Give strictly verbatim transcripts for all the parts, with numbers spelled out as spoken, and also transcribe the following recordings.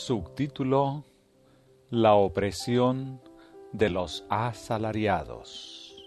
Subtítulo: La opresión de los asalariados.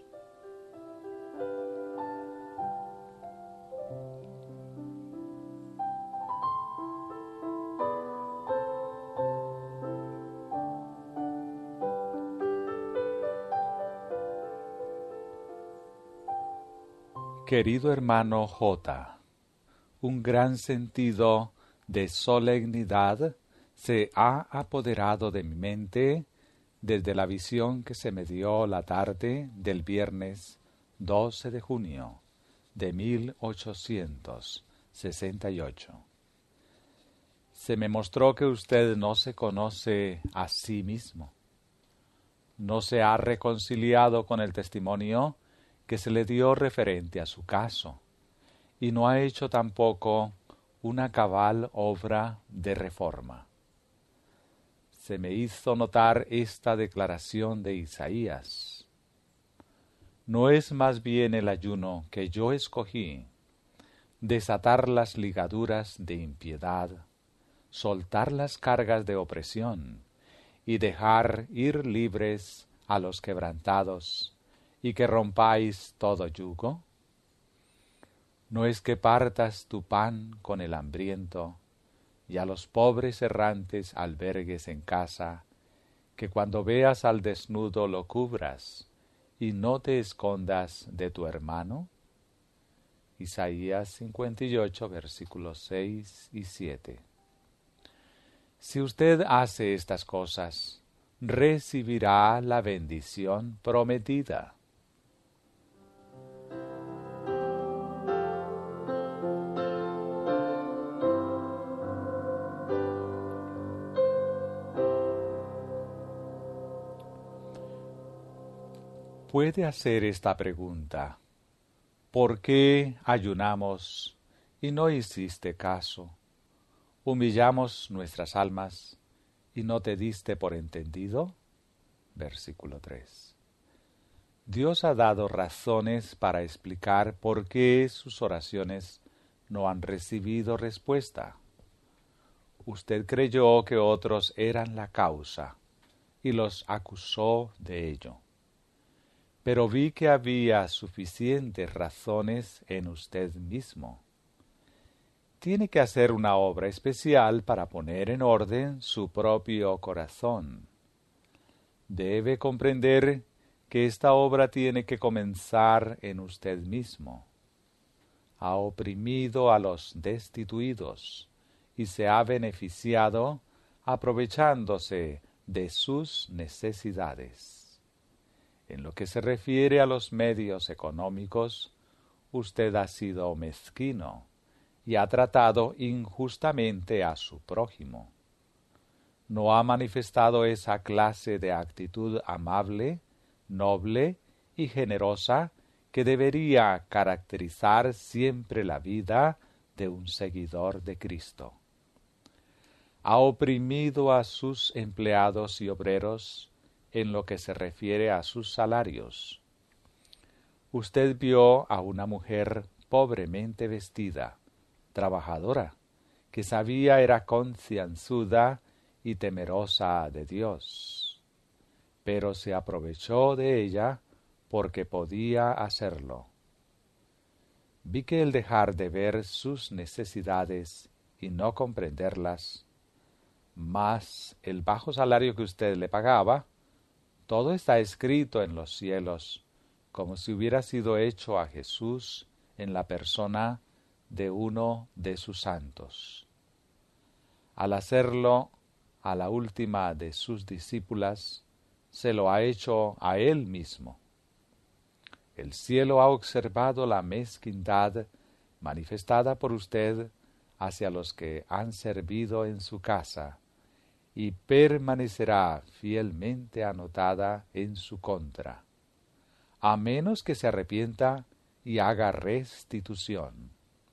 Querido hermano J., un gran sentido de solemnidad se ha apoderado de mi mente desde la visión que se me dio la tarde del viernes doce de junio de mil ochocientos sesenta y ocho. Se me mostró que usted no se conoce a sí mismo. No se ha reconciliado con el testimonio que se le dio referente a su caso, y no ha hecho tampoco una cabal obra de reforma. Se me hizo notar esta declaración de Isaías: ¿no es más bien el ayuno que yo escogí, desatar las ligaduras de impiedad, soltar las cargas de opresión y dejar ir libres a los quebrantados, y que rompáis todo yugo? ¿No es que partas tu pan con el hambriento, y a los pobres errantes albergues en casa, que cuando veas al desnudo lo cubras, y no te escondas de tu hermano? Isaías cincuenta y ocho, versículos seis y siete. Si usted hace estas cosas, recibirá la bendición prometida. Puede hacer esta pregunta: ¿por qué ayunamos y no hiciste caso? ¿Humillamos nuestras almas y no te diste por entendido? Versículo tres. Dios ha dado razones para explicar por qué sus oraciones no han recibido respuesta. Usted creyó que otros eran la causa y los acusó de ello. Pero vi que había suficientes razones en usted mismo. Tiene que hacer una obra especial para poner en orden su propio corazón. Debe comprender que esta obra tiene que comenzar en usted mismo. Ha oprimido a los destituidos y se ha beneficiado aprovechándose de sus necesidades. En lo que se refiere a los medios económicos, usted ha sido mezquino y ha tratado injustamente a su prójimo. No ha manifestado esa clase de actitud amable, noble y generosa que debería caracterizar siempre la vida de un seguidor de Cristo. Ha oprimido a sus empleados y obreros en lo que se refiere a sus salarios. Usted vio a una mujer pobremente vestida, trabajadora, que sabía era concienzuda y temerosa de Dios, pero se aprovechó de ella porque podía hacerlo. Vi que el dejar de ver sus necesidades y no comprenderlas, más el bajo salario que usted le pagaba, todo está escrito en los cielos, como si hubiera sido hecho a Jesús en la persona de uno de sus santos. Al hacerlo a la última de sus discípulas, se lo ha hecho a él mismo. El cielo ha observado la mezquindad manifestada por usted hacia los que han servido en su casa, y permanecerá fielmente anotada en su contra, a menos que se arrepienta y haga restitución.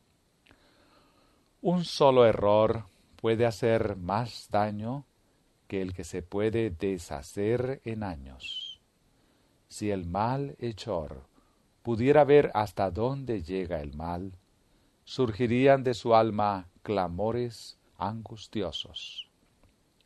Un solo error puede hacer más daño que el que se puede deshacer en años. Si el malhechor pudiera ver hasta dónde llega el mal, surgirían de su alma clamores angustiosos.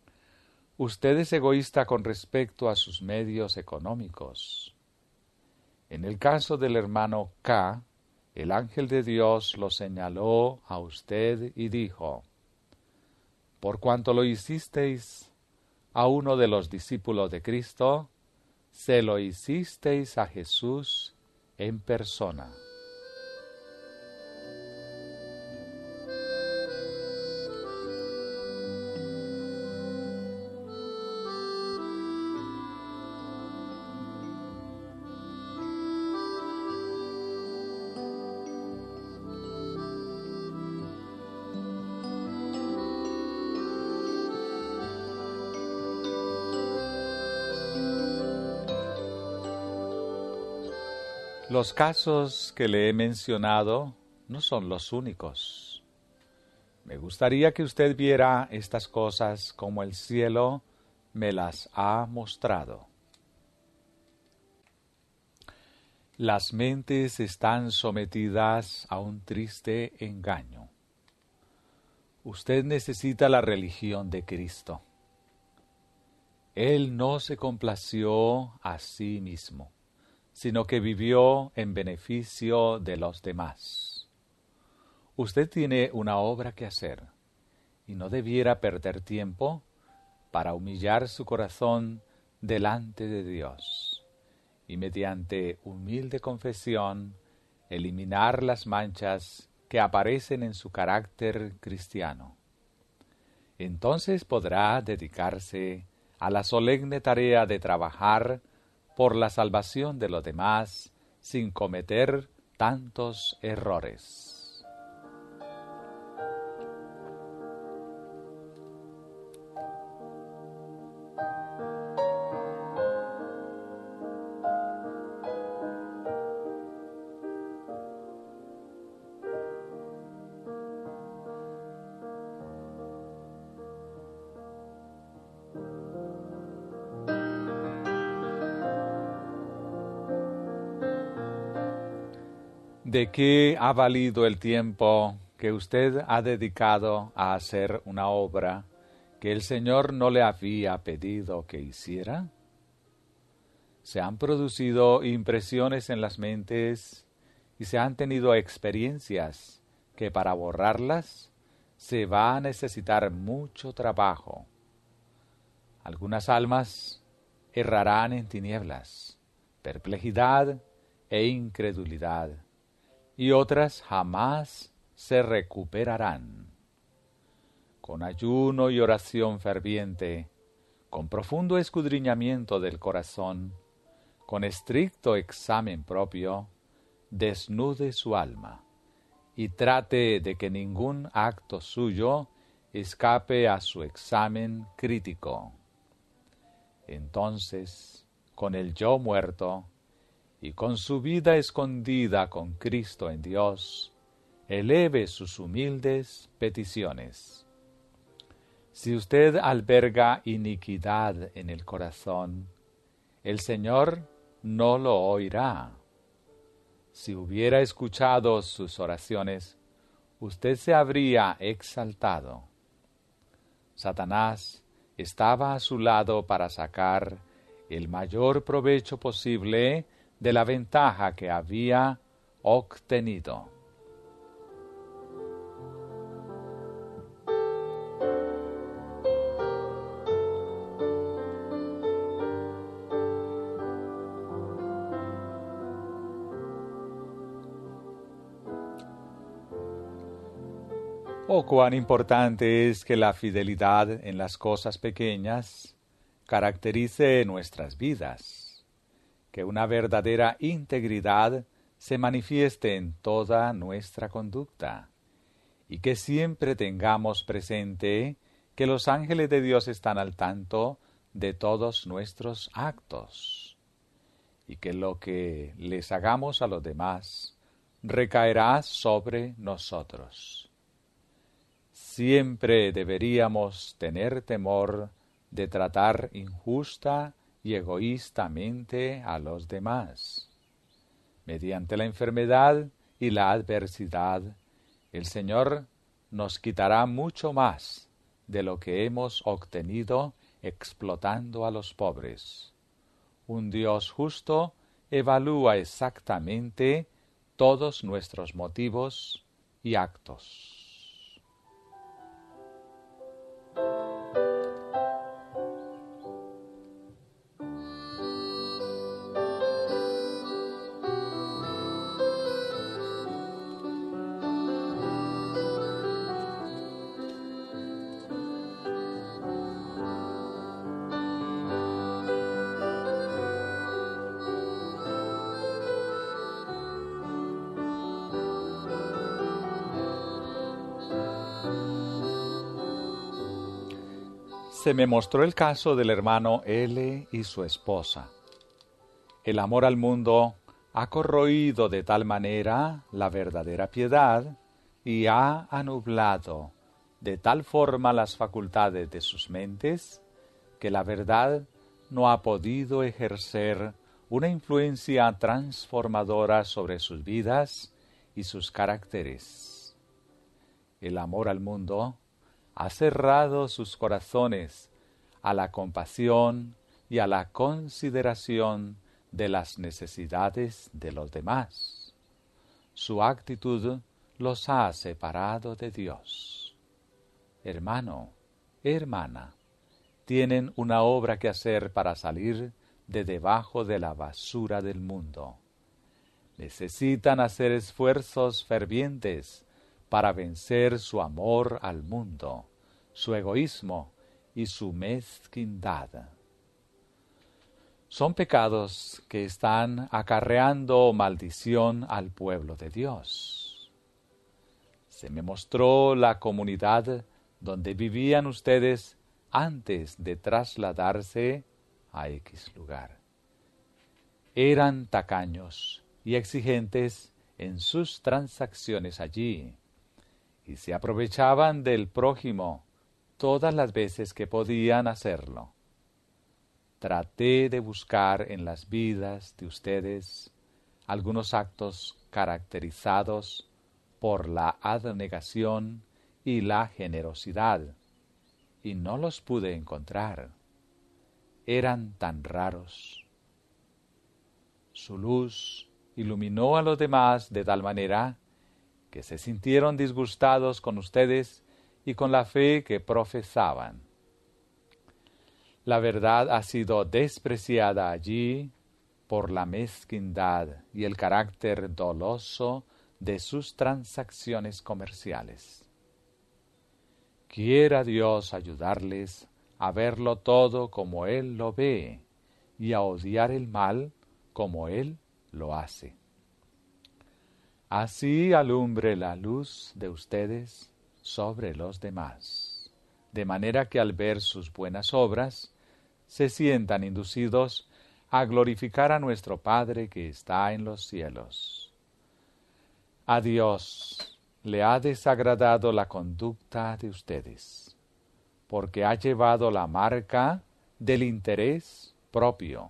Usted es egoísta con respecto a sus medios económicos. En el caso del hermano K, el ángel de Dios lo señaló a usted y dijo: por cuanto lo hicisteis a uno de los discípulos de Cristo, se lo hicisteis a Jesús en persona. Los casos que le he mencionado no son los únicos. Me gustaría que usted viera estas cosas como el cielo me las ha mostrado. Las mentes están sometidas a un triste engaño. Usted necesita la religión de Cristo. Él no se complació a sí mismo, sino que vivió en beneficio de los demás. Usted tiene una obra que hacer, y no debiera perder tiempo para humillar su corazón delante de Dios, y mediante humilde confesión, eliminar las manchas que aparecen en su carácter cristiano. Entonces podrá dedicarse a la solemne tarea de trabajar por la salvación de los demás sin cometer tantos errores. ¿De qué ha valido el tiempo que usted ha dedicado a hacer una obra que el Señor no le había pedido que hiciera? ¿Se han producido impresiones en las mentes y se han tenido experiencias que para borrarlas se va a necesitar mucho trabajo? Algunas almas errarán en tinieblas, perplejidad e incredulidad, y otras jamás se recuperarán. Con ayuno y oración ferviente, con profundo escudriñamiento del corazón, con estricto examen propio, desnude su alma y trate de que ningún acto suyo escape a su examen crítico. Entonces, con el yo muerto, y con su vida escondida con Cristo en Dios, eleve sus humildes peticiones. Si usted alberga iniquidad en el corazón, el Señor no lo oirá. Si hubiera escuchado sus oraciones, usted se habría exaltado. Satanás estaba a su lado para sacar el mayor provecho posible de la ventaja que había obtenido. Oh, cuán importante es que la fidelidad en las cosas pequeñas caracterice nuestras vidas, que una verdadera integridad se manifieste en toda nuestra conducta, y que siempre tengamos presente que los ángeles de Dios están al tanto de todos nuestros actos, y que lo que les hagamos a los demás recaerá sobre nosotros. Siempre deberíamos tener temor de tratar injusta y egoístamente a los demás. Mediante la enfermedad y la adversidad, el Señor nos quitará mucho más de lo que hemos obtenido explotando a los pobres. Un Dios justo evalúa exactamente todos nuestros motivos y actos. Se me mostró el caso del hermano L y su esposa. El amor al mundo ha corroído de tal manera la verdadera piedad y ha anublado de tal forma las facultades de sus mentes que la verdad no ha podido ejercer una influencia transformadora sobre sus vidas y sus caracteres. El amor al mundo ha cerrado sus corazones a la compasión y a la consideración de las necesidades de los demás. Su actitud los ha separado de Dios. Hermano, hermana, tienen una obra que hacer para salir de debajo de la basura del mundo. Necesitan hacer esfuerzos fervientes para vencer su amor al mundo, su egoísmo y su mezquindad. Son pecados que están acarreando maldición al pueblo de Dios. Se me mostró la comunidad donde vivían ustedes antes de trasladarse a X lugar. Eran tacaños y exigentes en sus transacciones allí, y se aprovechaban del prójimo todas las veces que podían hacerlo. Traté de buscar en las vidas de ustedes algunos actos caracterizados por la abnegación y la generosidad, y no los pude encontrar. Eran tan raros. Su luz iluminó a los demás de tal manera que se sintieron disgustados con ustedes y con la fe que profesaban. La verdad ha sido despreciada allí por la mezquindad y el carácter doloso de sus transacciones comerciales. Quiera Dios ayudarles a verlo todo como Él lo ve y a odiar el mal como Él lo hace. Así alumbre la luz de ustedes sobre los demás, de manera que al ver sus buenas obras, se sientan inducidos a glorificar a nuestro Padre que está en los cielos. A Dios le ha desagradado la conducta de ustedes, porque ha llevado la marca del interés propio.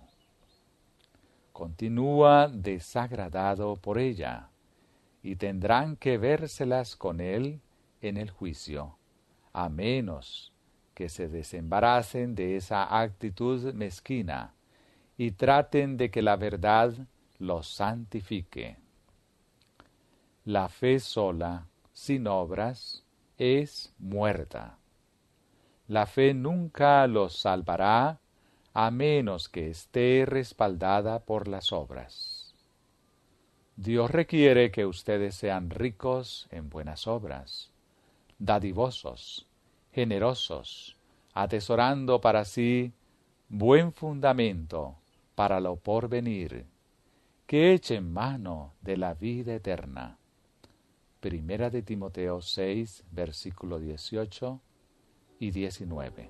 Continúa desagradado por ella, y tendrán que vérselas con él en el juicio, a menos que se desembaracen de esa actitud mezquina y traten de que la verdad los santifique. La fe sola, sin obras, es muerta. La fe nunca los salvará a menos que esté respaldada por las obras. Dios requiere que ustedes sean ricos en buenas obras, dadivosos, generosos, atesorando para sí buen fundamento para lo porvenir, que echen mano de la vida eterna. Primera de Timoteo seis, versículo dieciocho y diecinueve.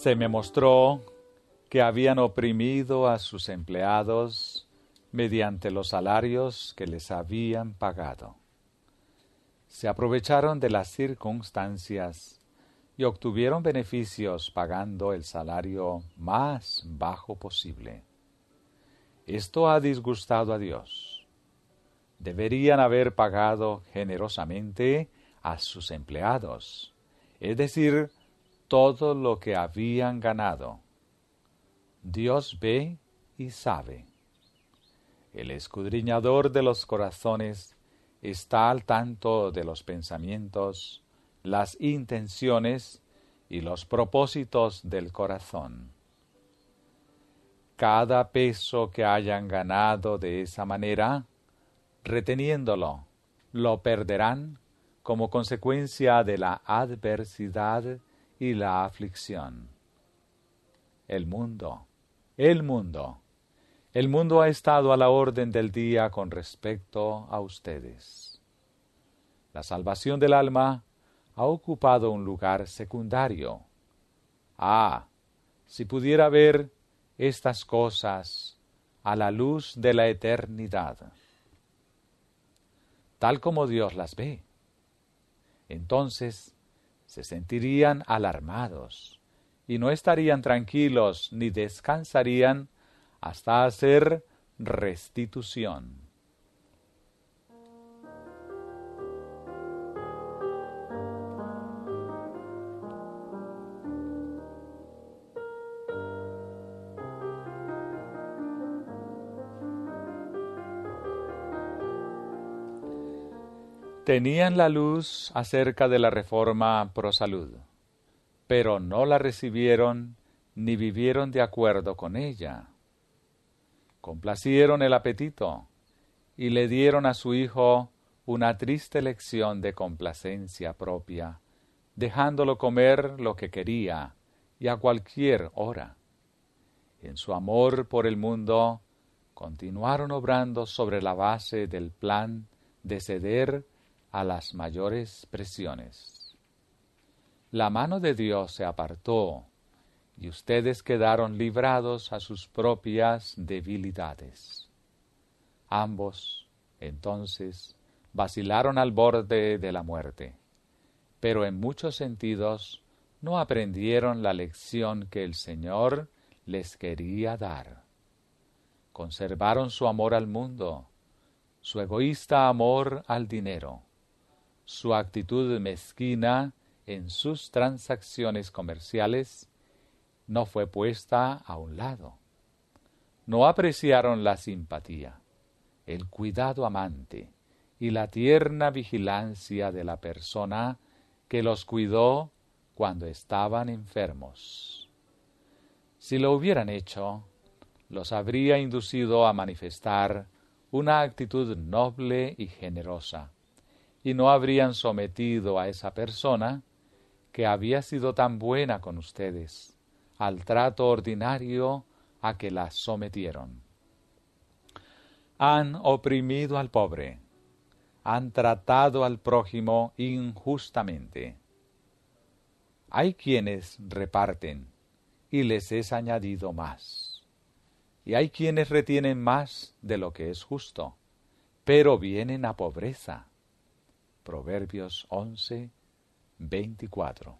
Se me mostró que habían oprimido a sus empleados mediante los salarios que les habían pagado. Se aprovecharon de las circunstancias y obtuvieron beneficios pagando el salario más bajo posible. Esto ha disgustado a Dios. Deberían haber pagado generosamente a sus empleados, es decir, todo lo que habían ganado. Dios ve y sabe. El escudriñador de los corazones está al tanto de los pensamientos, las intenciones y los propósitos del corazón. Cada peso que hayan ganado de esa manera, reteniéndolo, lo perderán como consecuencia de la adversidad y la aflicción. El mundo, el mundo, el mundo ha estado a la orden del día con respecto a ustedes. La salvación del alma ha ocupado un lugar secundario. Ah, si pudiera ver estas cosas a la luz de la eternidad, tal como Dios las ve, entonces se sentirían alarmados y no estarían tranquilos ni descansarían hasta hacer restitución. Tenían la luz acerca de la reforma pro salud, pero no la recibieron ni vivieron de acuerdo con ella. Complacieron el apetito y le dieron a su hijo una triste lección de complacencia propia, dejándolo comer lo que quería y a cualquier hora. En su amor por el mundo, continuaron obrando sobre la base del plan de ceder a las mayores presiones. La mano de Dios se apartó y ustedes quedaron librados a sus propias debilidades. Ambos, entonces, vacilaron al borde de la muerte, pero en muchos sentidos no aprendieron la lección que el Señor les quería dar. Conservaron su amor al mundo, su egoísta amor al dinero, su actitud mezquina en sus transacciones comerciales no fue puesta a un lado. No apreciaron la simpatía, el cuidado amante y la tierna vigilancia de la persona que los cuidó cuando estaban enfermos. Si lo hubieran hecho, los habría inducido a manifestar una actitud noble y generosa, y no habrían sometido a esa persona, que había sido tan buena con ustedes, al trato ordinario a que la sometieron. Han oprimido al pobre, han tratado al prójimo injustamente. Hay quienes reparten, y les es añadido más. Y hay quienes retienen más de lo que es justo, pero vienen a pobreza. Proverbios once, veinticuatro.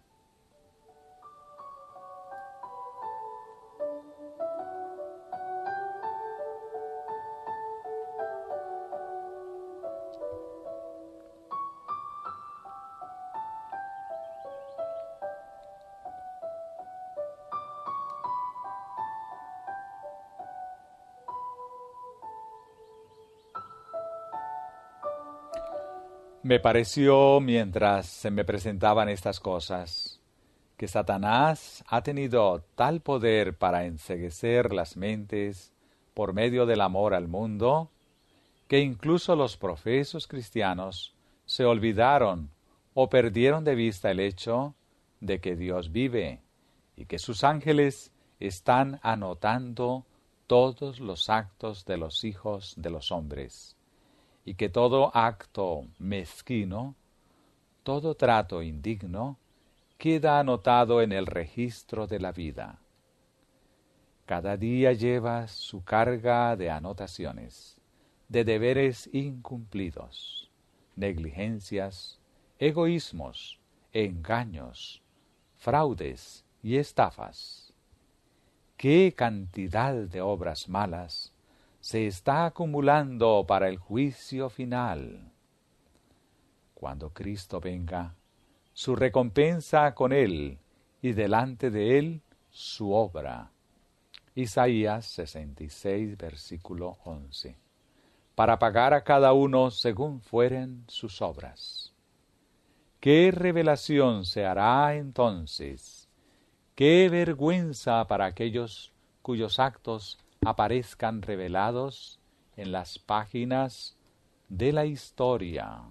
Me pareció, mientras se me presentaban estas cosas, que Satanás ha tenido tal poder para enceguecer las mentes por medio del amor al mundo, que incluso los profesos cristianos se olvidaron o perdieron de vista el hecho de que Dios vive y que sus ángeles están anotando todos los actos de los hijos de los hombres, y que todo acto mezquino, todo trato indigno, queda anotado en el registro de la vida. Cada día lleva su carga de anotaciones, de deberes incumplidos, negligencias, egoísmos, engaños, fraudes y estafas. ¿Qué cantidad de obras malas se está acumulando para el juicio final? Cuando Cristo venga, su recompensa con él y delante de él su obra. Isaías sesenta y seis, versículo once. Para pagar a cada uno según fueren sus obras. ¿Qué revelación se hará entonces? ¿Qué vergüenza para aquellos cuyos actos aparezcan revelados en las páginas de la historia?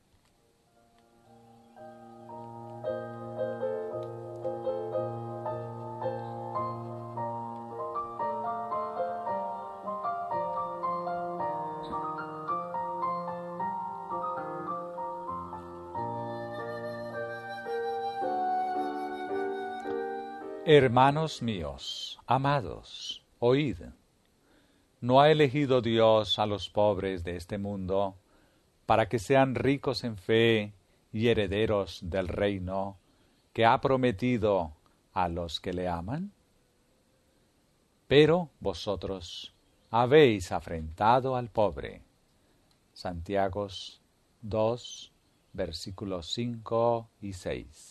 Hermanos míos, amados, oíd. ¿No ha elegido Dios a los pobres de este mundo para que sean ricos en fe y herederos del reino que ha prometido a los que le aman? Pero vosotros habéis afrentado al pobre. Santiago dos, versículos cinco y seis.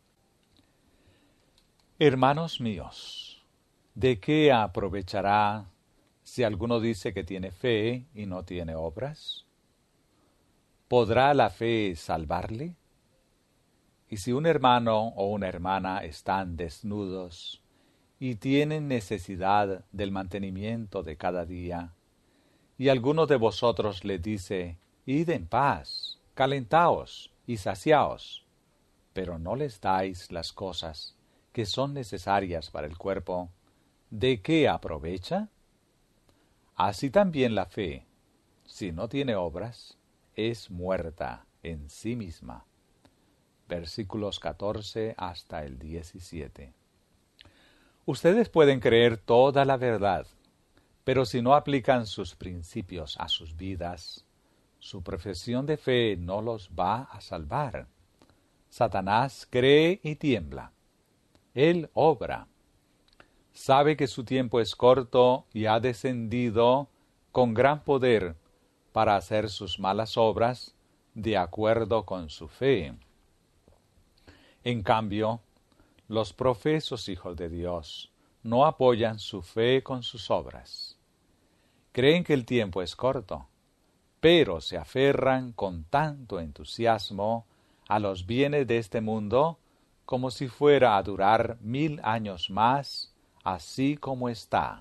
Hermanos míos, ¿de qué aprovechará si alguno dice que tiene fe y no tiene obras? ¿Podrá la fe salvarle? Y si un hermano o una hermana están desnudos y tienen necesidad del mantenimiento de cada día, y alguno de vosotros le dice, id en paz, calentaos y saciaos, pero no les dais las cosas que son necesarias para el cuerpo, ¿de qué aprovecha? Así también la fe, si no tiene obras, es muerta en sí misma. Versículos catorce hasta el diecisiete. Ustedes pueden creer toda la verdad, pero si no aplican sus principios a sus vidas, su profesión de fe no los va a salvar. Satanás cree y tiembla. Él obra. Sabe que su tiempo es corto y ha descendido con gran poder para hacer sus malas obras de acuerdo con su fe. En cambio, los profesos hijos de Dios no apoyan su fe con sus obras. Creen que el tiempo es corto, pero se aferran con tanto entusiasmo a los bienes de este mundo como si fuera a durar mil años más, así como está.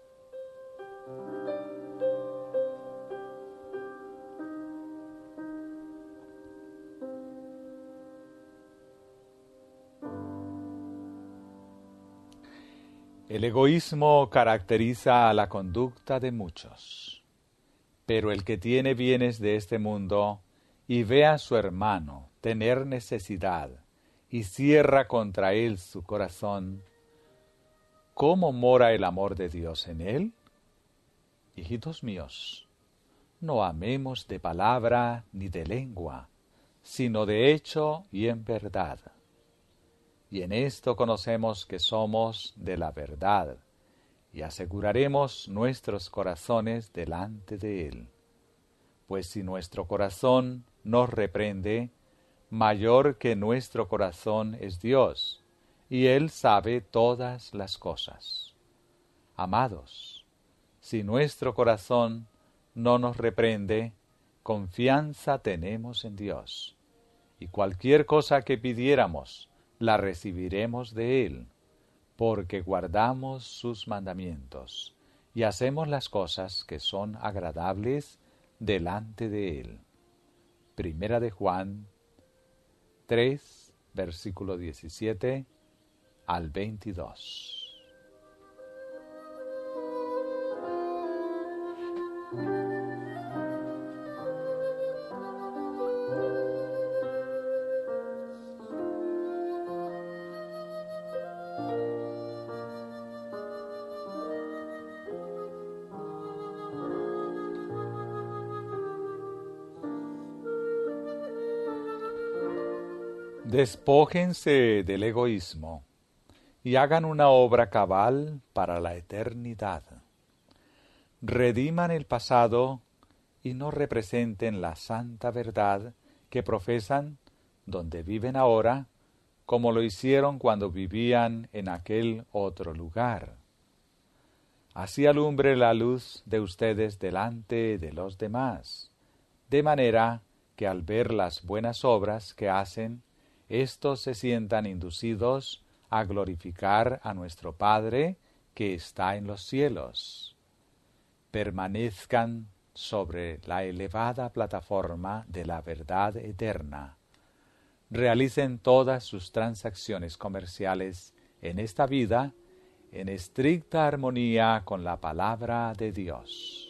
El egoísmo caracteriza la conducta de muchos, pero el que tiene bienes de este mundo y ve a su hermano tener necesidad y cierra contra él su corazón, ¿cómo mora el amor de Dios en él? Hijitos míos, no amemos de palabra ni de lengua, sino de hecho y en verdad. Y en esto conocemos que somos de la verdad, y aseguraremos nuestros corazones delante de él. Pues si nuestro corazón nos reprende, mayor que nuestro corazón es Dios, y Él sabe todas las cosas. Amados, si nuestro corazón no nos reprende, confianza tenemos en Dios, y cualquier cosa que pidiéramos, la recibiremos de Él, porque guardamos sus mandamientos, y hacemos las cosas que son agradables delante de Él. Primera de Juan tres, versículo diecisiete al veintidós. Despójense del egoísmo y hagan una obra cabal para la eternidad. Rediman el pasado y no representen la santa verdad que profesan donde viven ahora, como lo hicieron cuando vivían en aquel otro lugar. Así alumbre la luz de ustedes delante de los demás, de manera que al ver las buenas obras que hacen, éstos se sientan inducidos a glorificar a nuestro Padre que está en los cielos. Permanezcan sobre la elevada plataforma de la verdad eterna. Realicen todas sus transacciones comerciales en esta vida en estricta armonía con la palabra de Dios.